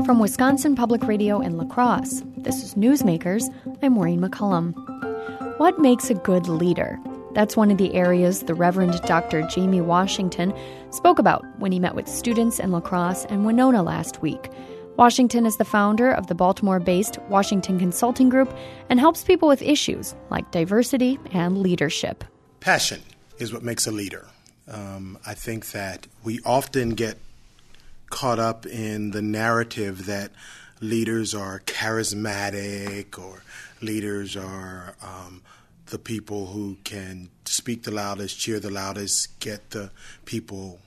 From Wisconsin Public Radio in La Crosse, this is Newsmakers. I'm Maureen McCullum. What makes a good leader? That's one of the areas the Reverend Dr. Jamie Washington spoke about when he met with students in La Crosse and Winona last week. Washington is the founder of the Baltimore-based Washington Consulting Group and helps people with issues like diversity and leadership. Passion is what makes a leader. I think that we often get caught up in the narrative that leaders are charismatic or leaders are the people who can speak the loudest, cheer the loudest, get the people,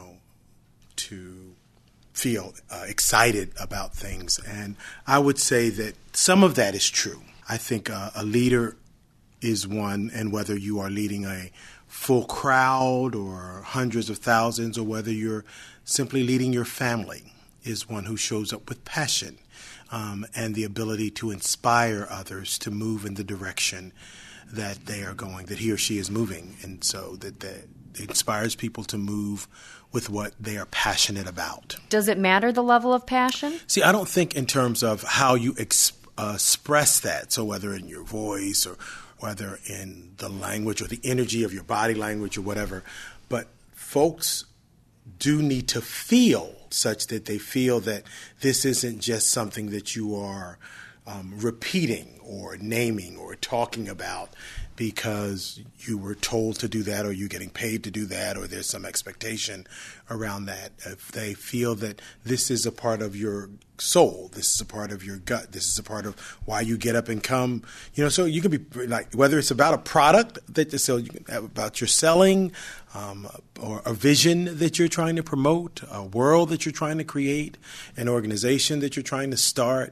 to feel excited about things. And I would say that some of that is true. I think a leader is one, and whether you are leading a full crowd or hundreds of thousands, or whether you're simply leading your family, is one who shows up with passion and the ability to inspire others to move in the direction that they are going, that he or she is moving. And so that it inspires people to move with what they are passionate about. Does it matter the level of passion? See, I don't think in terms of how you express that, so whether in your voice or whether in the language or the energy of your body language or whatever, but folks do need to feel such that they feel that this isn't just something that you are repeating or naming or talking about because you were told to do that or you're getting paid to do that or there's some expectation around that. If they feel that this is a part of your soul, this is a part of your gut, this is a part of why you get up and come, so you could be like, whether it's about a product that you sell, you can have about your selling, or a vision that you're trying to promote, a world that you're trying to create, an organization that you're trying to start,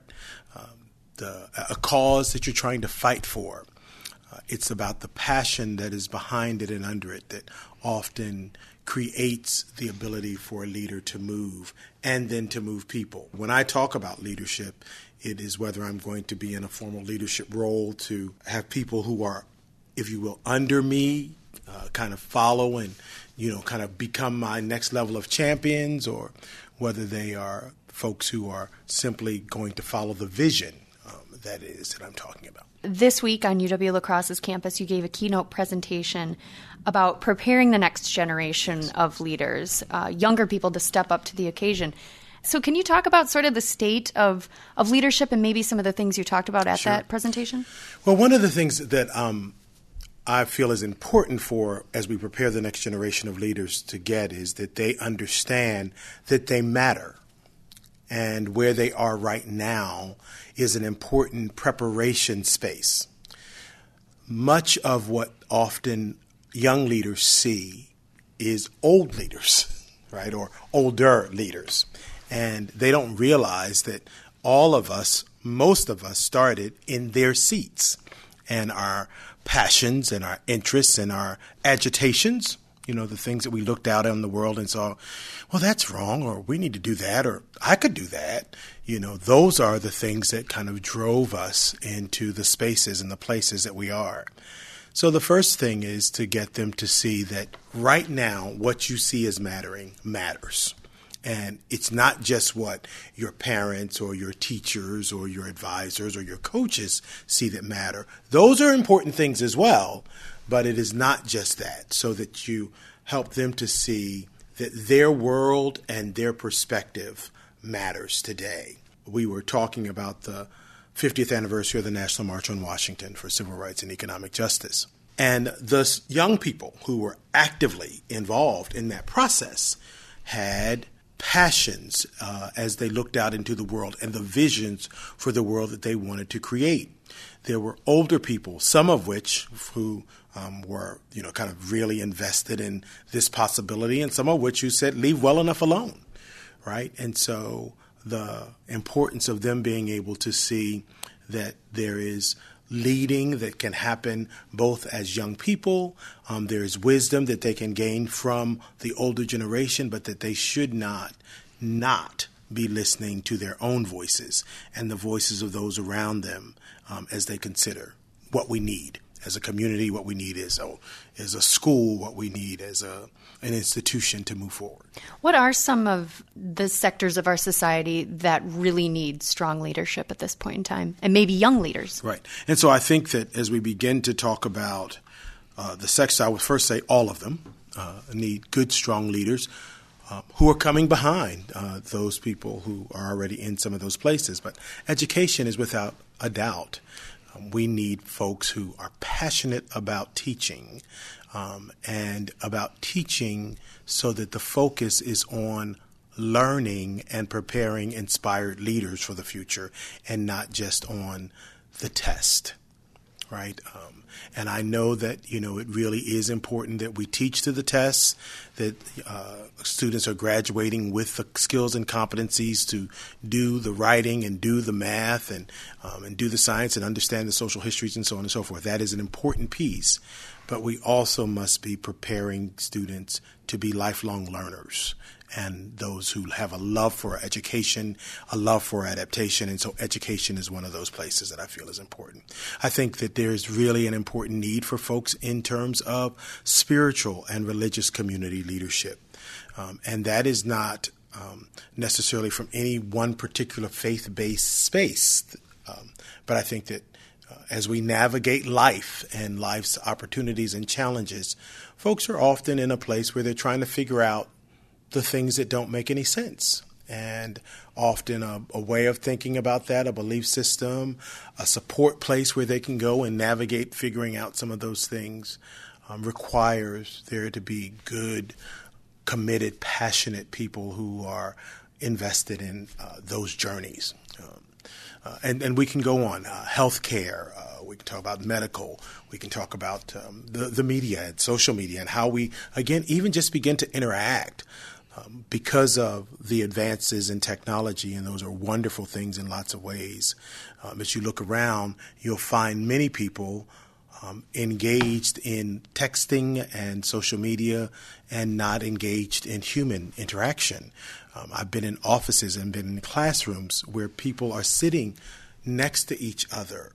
a cause that you're trying to fight for. It's about the passion that is behind it and under it that often creates the ability for a leader to move and then to move people. When I talk about leadership, it is whether I'm going to be in a formal leadership role to have people who are, if you will, under me, kind of follow and, kind of become my next level of champions, or whether they are folks who are simply going to follow the vision that I'm talking about. This week on UW La Crosse's campus, you gave a keynote presentation about preparing the next generation of leaders, younger people to step up to the occasion. So can you talk about sort of the state of leadership and maybe some of the things you talked about at that presentation? Well, one of the things that I feel is important for as we prepare the next generation of leaders to get is that they understand that they matter. And where they are right now is an important preparation space. Much of what often young leaders see is old leaders, right, or older leaders. And they don't realize that all of us, most of us, started in their seats. And our passions and our interests and our agitations, the things that we looked out in the world and saw, well, that's wrong, or we need to do that, or I could do that. Those are the things that kind of drove us into the spaces and the places that we are. So the first thing is to get them to see that right now, what you see as mattering matters. And it's not just what your parents or your teachers or your advisors or your coaches see that matter. Those are important things as well. But it is not just that, so that you help them to see that their world and their perspective matters today. We were talking about the 50th anniversary of the National March on Washington for Civil Rights and Economic Justice. And the young people who were actively involved in that process had passions as they looked out into the world and the visions for the world that they wanted to create. There were older people, some of which who were, kind of really invested in this possibility, and some of which who said, leave well enough alone, right? And so the importance of them being able to see that there is leading that can happen both as young people, there is wisdom that they can gain from the older generation, but that they should not be listening to their own voices and the voices of those around them as they consider what we need as a community, what we need is a school, what we need as an institution to move forward. What are some of the sectors of our society that really need strong leadership at this point in time, and maybe young leaders? Right. And so I think that as we begin to talk about the sectors, I would first say all of them need good, strong leaders who are coming behind those people who are already in some of those places. But education is without a doubt. We need folks who are passionate about teaching and about teaching so that the focus is on learning and preparing inspired leaders for the future and not just on the test, right? And I know that, it really is important that we teach to the tests, that students are graduating with the skills and competencies to do the writing and do the math and do the science and understand the social histories and so on and so forth. That is an important piece. But we also must be preparing students to be lifelong learners and those who have a love for education, a love for adaptation. And so education is one of those places that I feel is important. I think that there's really an important need for folks in terms of spiritual and religious community leadership. And that is not necessarily from any one particular faith-based space. But I think that as we navigate life and life's opportunities and challenges, folks are often in a place where they're trying to figure out the things that don't make any sense. And often a way of thinking about that, a belief system, a support place where they can go and navigate figuring out some of those things requires there to be good, committed, passionate people who are invested in those journeys. And we can go on, healthcare, we can talk about medical, we can talk about the media and social media and how we, again, even just begin to interact because of the advances in technology, and those are wonderful things in lots of ways. As you look around, you'll find many people engaged in texting and social media and not engaged in human interaction. I've been in offices and been in classrooms where people are sitting next to each other,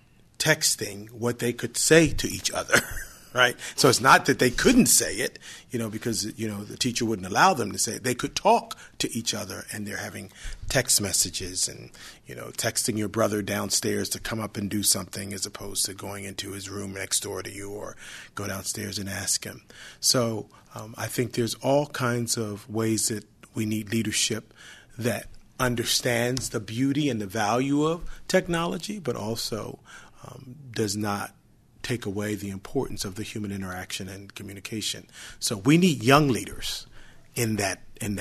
texting what they could say to each other, right? So it's not that they couldn't say it, because, the teacher wouldn't allow them to say it. They could talk to each other, and they're having text messages and, texting your brother downstairs to come up and do something as opposed to going into his room next door to you or go downstairs and ask him. So I think there's all kinds of ways that we need leadership that understands the beauty and the value of technology, but also does not take away the importance of the human interaction and communication. So we need young leaders in that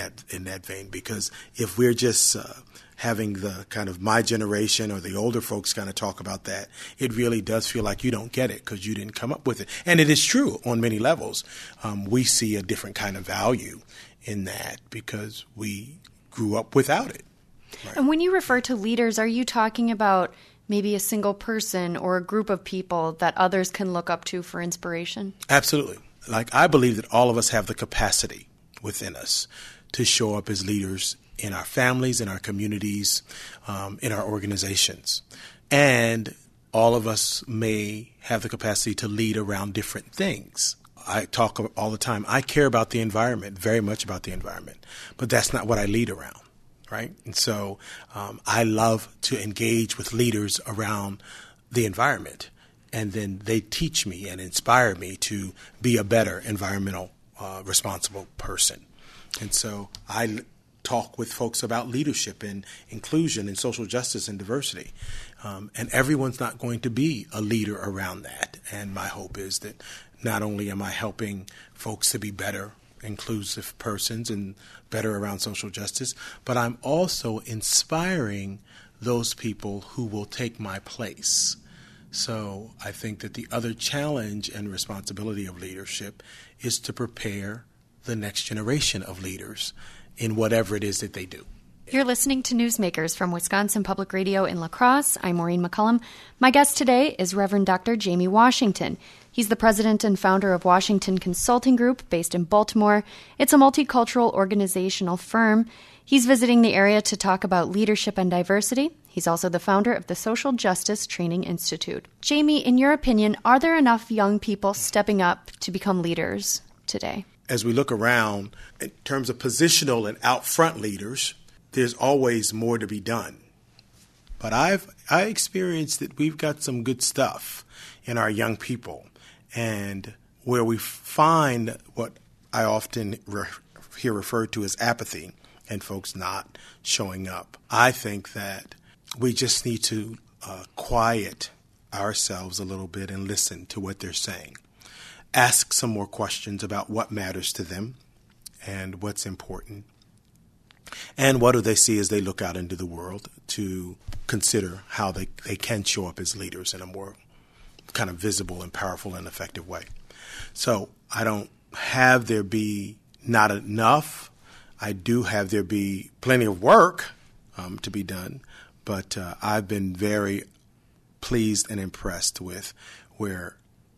vein, because if we're just having the kind of my generation or the older folks kind of talk about that, it really does feel like you don't get it because you didn't come up with it. And it is true on many levels. We see a different kind of value in that because we grew up without it. Right. And when you refer to leaders, are you talking about maybe a single person or a group of people that others can look up to for inspiration? Absolutely. I believe that all of us have the capacity within us to show up as leaders in our families, in our communities, in our organizations. And all of us may have the capacity to lead around different things. I talk all the time. I care about the environment, very much about the environment, but that's not what I lead around, right? And so I love to engage with leaders around the environment, and then they teach me and inspire me to be a better environmental responsible person. And so I talk with folks about leadership and inclusion and social justice and diversity. And everyone's not going to be a leader around that. And my hope is that not only am I helping folks to be better inclusive persons and better around social justice, but I'm also inspiring those people who will take my place. So I think that the other challenge and responsibility of leadership is to prepare the next generation of leaders in whatever it is that they do. You're listening to Newsmakers from Wisconsin Public Radio in La Crosse. I'm Maureen McCullum. My guest today is Reverend Dr. Jamie Washington. He's the president and founder of Washington Consulting Group, based in Baltimore. It's a multicultural organizational firm. He's visiting the area to talk about leadership and diversity. He's also the founder of the Social Justice Training Institute. Jamie, in your opinion, are there enough young people stepping up to become leaders today? As we look around, in terms of positional and out front leaders, there's always more to be done. But I experienced that we've got some good stuff in our young people, and where we find what I often hear referred to as apathy and folks not showing up. I think that we just need to quiet ourselves a little bit and listen to what they're saying. Ask some more questions about what matters to them and what's important. And what do they see as they look out into the world to consider how they can show up as leaders in a more kind of visible and powerful and effective way. So I don't have there be not enough. I do have there be plenty of work to be done, but I've been very pleased and impressed with where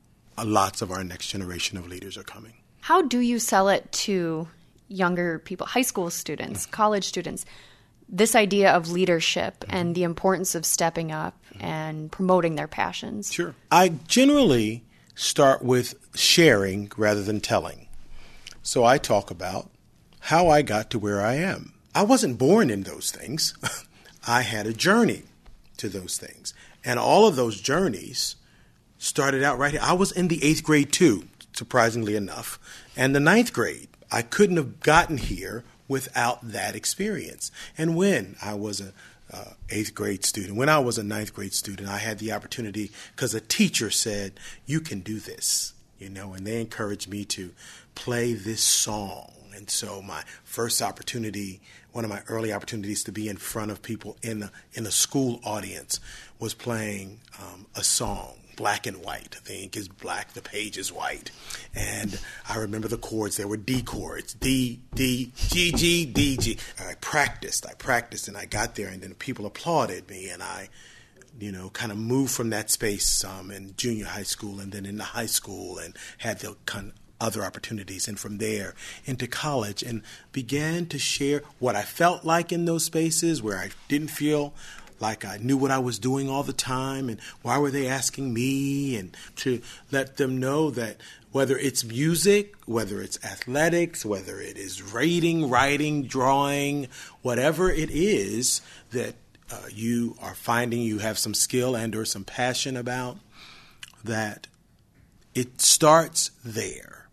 lots of our next generation of leaders are coming. How do you sell it to younger people, high school students, college students, this idea of leadership and the importance of stepping up and promoting their passions? Sure. I generally start with sharing rather than telling. So I talk about how I got to where I am. I wasn't born in those things. I had a journey to those things. And all of those journeys started out right here. I was in the 8th grade too, surprisingly enough, and the 9th grade. I couldn't have gotten here without that experience. And when I was a 8th grade student, when I was a 9th grade student, I had the opportunity because a teacher said, you can do this, and they encouraged me to play this song. And so my first opportunity, one of my early opportunities to be in front of people in a school audience was playing a song. Black and white. The ink is black, the page is white. And I remember the chords. There were D chords. D, D, G, G, D, G. I practiced, and I got there, and then people applauded me, and I, kind of moved from that space in junior high school and then into high school and had the kind of other opportunities, and from there into college, and began to share what I felt like in those spaces where I didn't feel like I knew what I was doing all the time, and why were they asking me, and to let them know that whether it's music, whether it's athletics, whether it is reading, writing, drawing, whatever it is that you are finding you have some skill and or some passion about, that it starts there,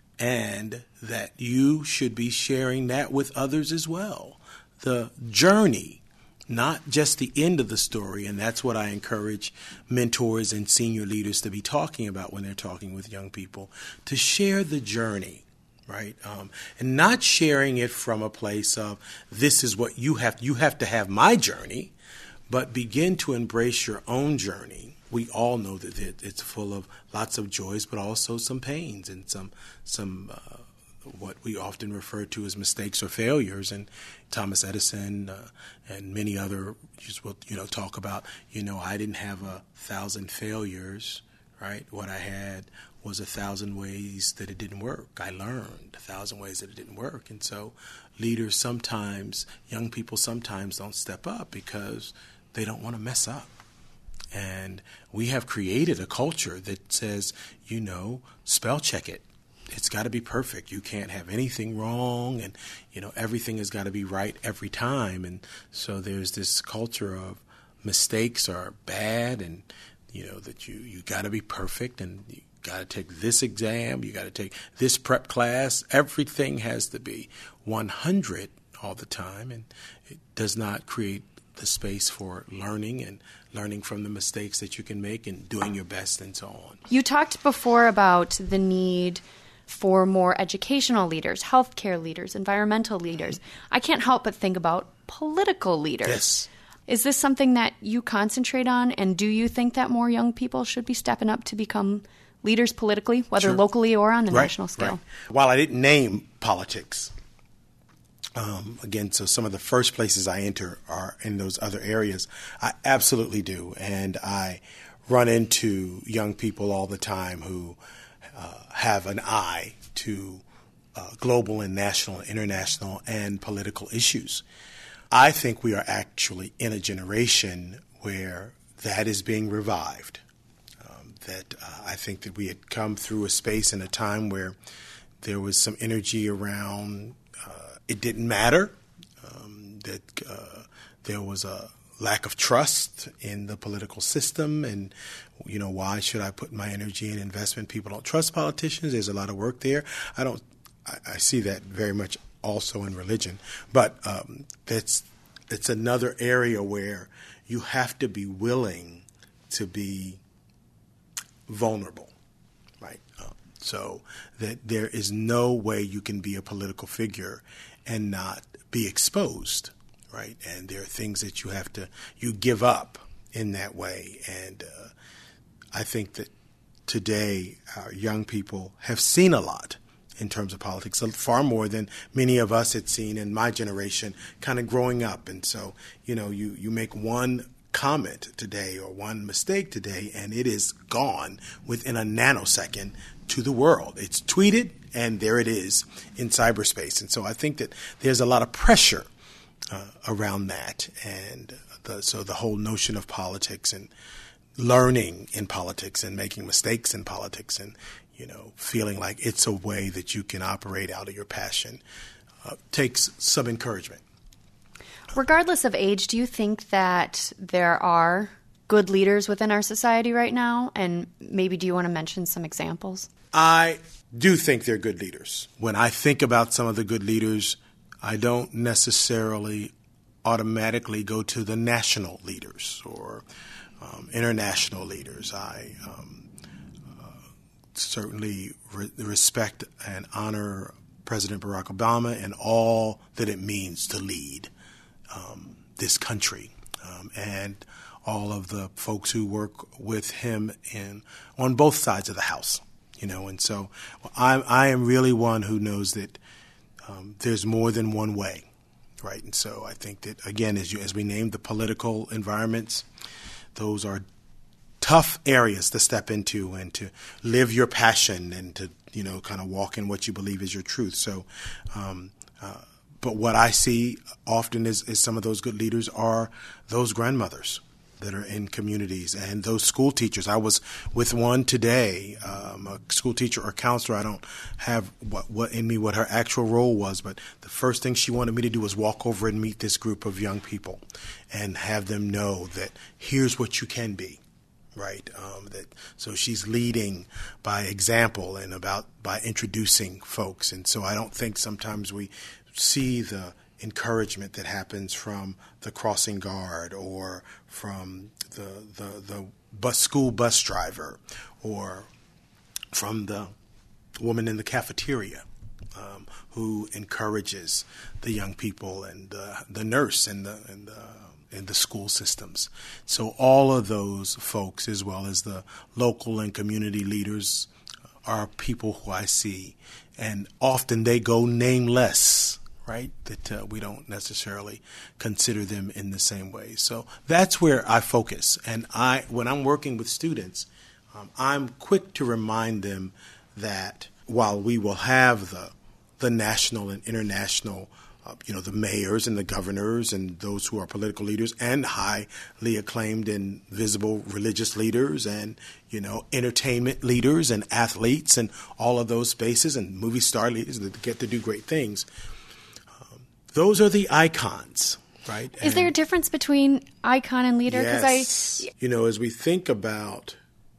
and that you should be sharing that with others as well. The journey, not just the end of the story, and that's what I encourage mentors and senior leaders to be talking about when they're talking with young people, to share the journey, right? And not sharing it from a place of, this is what you have to have my journey, but begin to embrace your own journey. We all know that it's full of lots of joys, but also some pains and some what we often refer to as mistakes or failures. And Thomas Edison and many others will talk about, I didn't have 1,000 failures, right? What I had was 1,000 ways that it didn't work. I learned 1,000 ways that it didn't work. And so leaders sometimes, young people sometimes don't step up because they don't want to mess up. And we have created a culture that says, spell check it. It's got to be perfect. You can't have anything wrong, and everything has got to be right every time. And so there's this culture of mistakes are bad, and that you got to be perfect, and you got to take this exam, you got to take this prep class. Everything has to be 100 all the time, and it does not create the space for learning and learning from the mistakes that you can make and doing your best and so on. You talked before about the need for more educational leaders, healthcare leaders, environmental leaders. I can't help but think about political leaders. Yes. Is this something that you concentrate on, and do you think that more young people should be stepping up to become leaders politically, whether Sure. locally or on the national scale? Right. While I didn't name politics, again, so some of the first places I enter are in those other areas. I absolutely do. And I run into young people all the time who have an eye to global and national, international, and political issues. I think we are actually in a generation where that is being revived. I think that we had come through a space and a time where there was some energy around it didn't matter, that there was a lack of trust in the political system, and why should I put my energy in investment? People don't trust politicians. There's a lot of work there. I see that very much also in religion, but it's another area where you have to be willing to be vulnerable, right? So that there is no way you can be a political figure and not be exposed, right? And there are things that you give up in that way. And I think that today our young people have seen a lot in terms of politics, far more than many of us had seen in my generation kind of growing up. And so, you make one comment today or one mistake today, and it is gone within a nanosecond to the world. It's tweeted, and there it is in cyberspace. And so I think that there's a lot of pressure around that. And so the whole notion of politics and learning in politics and making mistakes in politics and, feeling like it's a way that you can operate out of your passion takes some encouragement. Regardless of age, do you think that there are good leaders within our society right now? And maybe do you want to mention some examples? I do think they're good leaders. When I think about some of the good leaders, I don't necessarily automatically go to the national leaders or international leaders. I certainly respect and honor President Barack Obama and all that it means to lead this country, and all of the folks who work with him on both sides of the house, And so I am really one who knows that there's more than one way, right? And so I think that, again, as we named the political environments, those are tough areas to step into and to live your passion and to, kind of walk in what you believe is your truth. So, but what I see often is some of those good leaders are those grandmothers that are in communities and those school teachers. I was with one today, a school teacher or counselor. I don't have what her actual role was, but the first thing she wanted me to do was walk over and meet this group of young people and have them know that here's what you can be. Right. So she's leading by example and by introducing folks. And so I don't think sometimes we see the encouragement that happens from the crossing guard or from the school bus driver or from the woman in the cafeteria who encourages the young people and the nurse and the school systems. So all of those folks, as well as the local and community leaders, are people who I see, and often they go nameless, right? That we don't necessarily consider them in the same way. So that's where I focus. And when I'm working with students, I'm quick to remind them that while we will have the national and international the mayors and the governors and those who are political leaders and highly acclaimed and visible religious leaders and, entertainment leaders and athletes and all of those spaces and movie star leaders that get to do great things. Those are the icons, right? Is there a difference between icon and leader? Yes. As we think about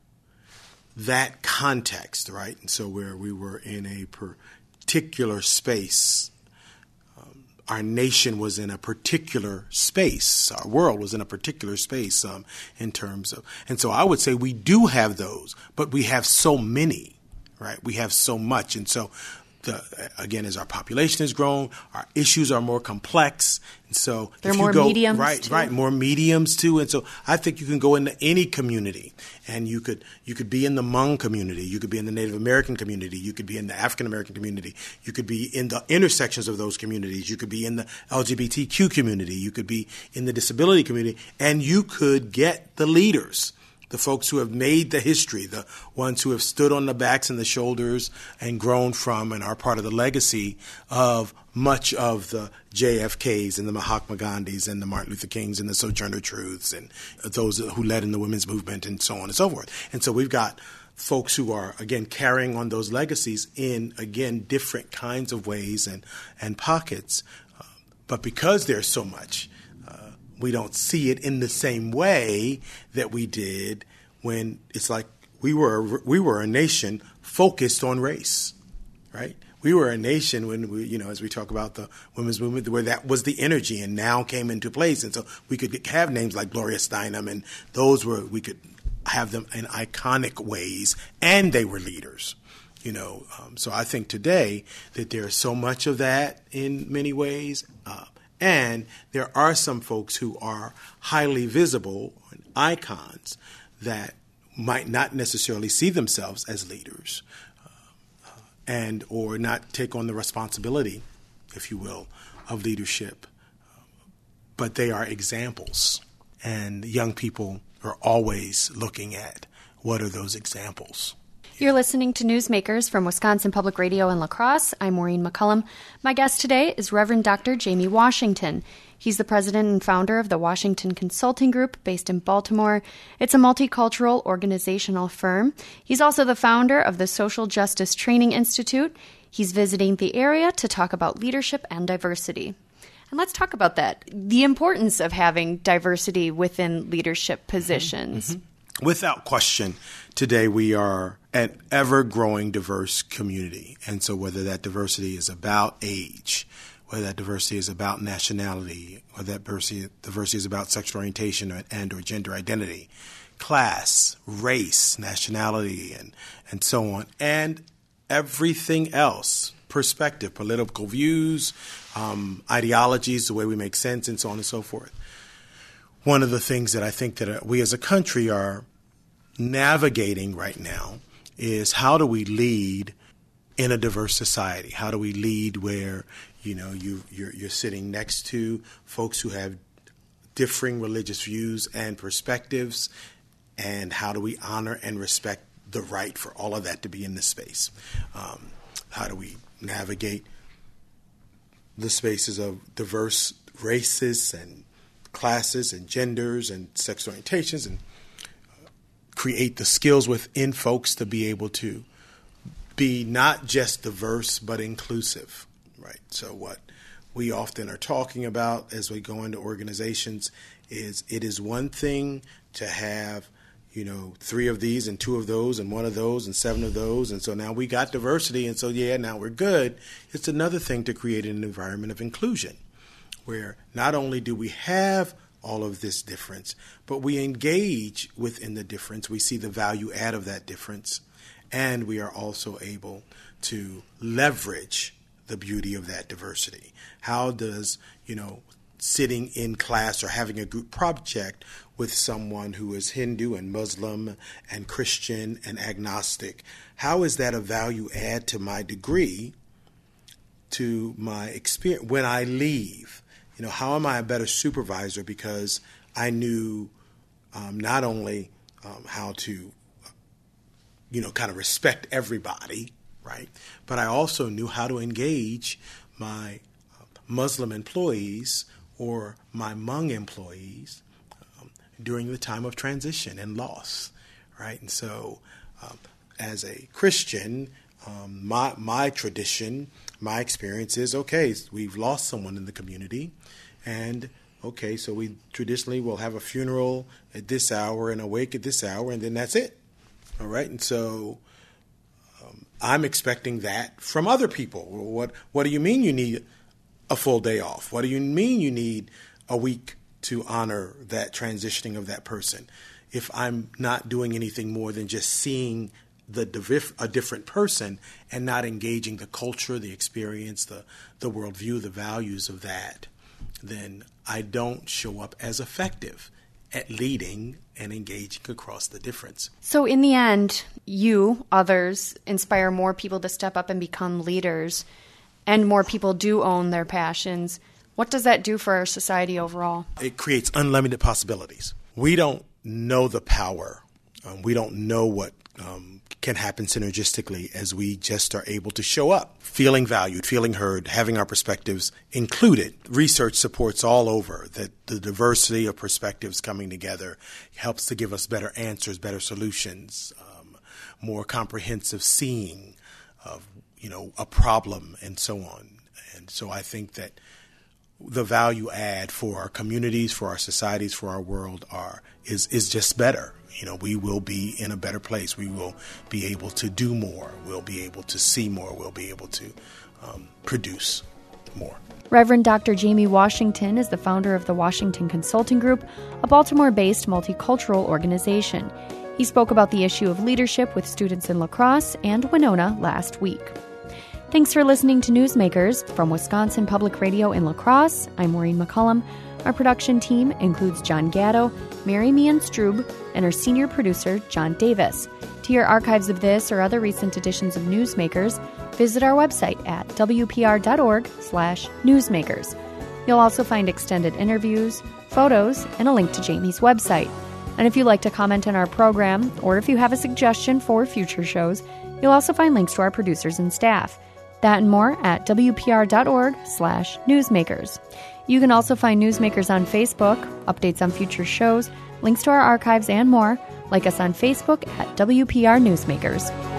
that context, right? And so where we were in a particular space, our nation was in a particular space. Our world was in a particular space in terms of, and so I would say we do have those, but we have so many, right? We have so much. And so again, as our population has grown, our issues are more complex. And so there are more mediums. Right, more mediums too. And so I think you can go into any community and you could be in the Hmong community, you could be in the Native American community, you could be in the African American community, you could be in the intersections of those communities, you could be in the LGBTQ community, you could be in the disability community, and you could get the leaders, the folks who have made the history, the ones who have stood on the backs and the shoulders and grown from and are part of the legacy of much of the JFKs and the Mahatma Gandhis and the Martin Luther Kings and the Sojourner Truths and those who led in the women's movement and so on and so forth. And so we've got folks who are, again, carrying on those legacies in, again, different kinds of ways and pockets. But because there's so much, we don't see it in the same way that we did when it's like we were a nation focused on race, right? We were a nation when we, as we talk about the women's movement, where that was the energy and now came into place. And so we could have names like Gloria Steinem, and we could have them in iconic ways, and they were leaders, So I think today that there is so much of that in many ways. And there are some folks who are highly visible icons that might not necessarily see themselves as leaders, and or not take on the responsibility, if you will, of leadership. But they are examples, and young people are always looking at what are those examples. You're listening to Newsmakers from Wisconsin Public Radio in La Crosse. I'm Maureen McCullum. My guest today is Reverend Dr. Jamie Washington. He's the president and founder of the Washington Consulting Group based in Baltimore. It's a multicultural organizational firm. He's also the founder of the Social Justice Training Institute. He's visiting the area to talk about leadership and diversity. And let's talk about that, the importance of having diversity within leadership positions. Mm-hmm. Without question, today we are an ever-growing diverse community. And so whether that diversity is about age, whether that diversity is about nationality, whether that diversity is about sexual orientation or gender identity, class, race, nationality, and so on, and everything else, perspective, political views, ideologies, the way we make sense, and so on and so forth. One of the things that I think that we as a country are navigating right now is how do we lead in a diverse society? How do we lead where you're sitting next to folks who have differing religious views and perspectives, and how do we honor and respect the right for all of that to be in this space? How do we navigate the spaces of diverse races and classes and genders and sexual orientations, and create the skills within folks to be able to be not just diverse but inclusive, right? So what we often are talking about as we go into organizations is it is one thing to have 3 of these and 2 of those and 1 of those and 7 of those, and so now we got diversity, and so now we're good. It's another thing to create an environment of inclusion where not only do we have all of this difference, but we engage within the difference. We see the value add of that difference, and we are also able to leverage the beauty of that diversity. How does, sitting in class or having a group project with someone who is Hindu and Muslim and Christian and agnostic, how is that a value add to my degree, to my experience when I leave? How am I a better supervisor because I knew not only how to, kind of respect everybody, right, but I also knew how to engage my Muslim employees or my Hmong employees during the time of transition and loss, right? And so as a Christian, my tradition, my experience is, okay, we've lost someone in the community, and okay, so we traditionally will have a funeral at this hour and a wake at this hour, and then that's it, all right? And so I'm expecting that from other people. What do you mean you need a full day off? What do you mean you need a week to honor that transitioning of that person? If I'm not doing anything more than just seeing a different person and not engaging the culture, the experience, the worldview, the values of that, then I don't show up as effective at leading and engaging across the difference. So in the end, you, others, inspire more people to step up and become leaders, and more people do own their passions. What does that do for our society overall? It creates unlimited possibilities. We don't know the power We don't know what can happen synergistically as we just are able to show up, feeling valued, feeling heard, having our perspectives included. Research supports all over that the diversity of perspectives coming together helps to give us better answers, better solutions, more comprehensive seeing of, a problem and so on. And so I think that the value add for our communities, for our societies, for our world is just better. We will be in a better place. We will be able to do more. We'll be able to see more. We'll be able to produce more. Reverend Dr. Jamie Washington is the founder of the Washington Consulting Group, a Baltimore-based multicultural organization. He spoke about the issue of leadership with students in La Crosse and Winona last week. Thanks for listening to Newsmakers. From Wisconsin Public Radio in La Crosse, I'm Maureen McCullum. Our production team includes John Gatto, Mary Meehan Strube, and our senior producer, John Davis. To hear archives of this or other recent editions of Newsmakers, visit our website at wpr.org/newsmakers. You'll also find extended interviews, photos, and a link to Jamie's website. And if you'd like to comment on our program, or if you have a suggestion for future shows, you'll also find links to our producers and staff. That and more at wpr.org/newsmakers. You can also find Newsmakers on Facebook, updates on future shows, links to our archives, and more. Like us on Facebook at WPR Newsmakers.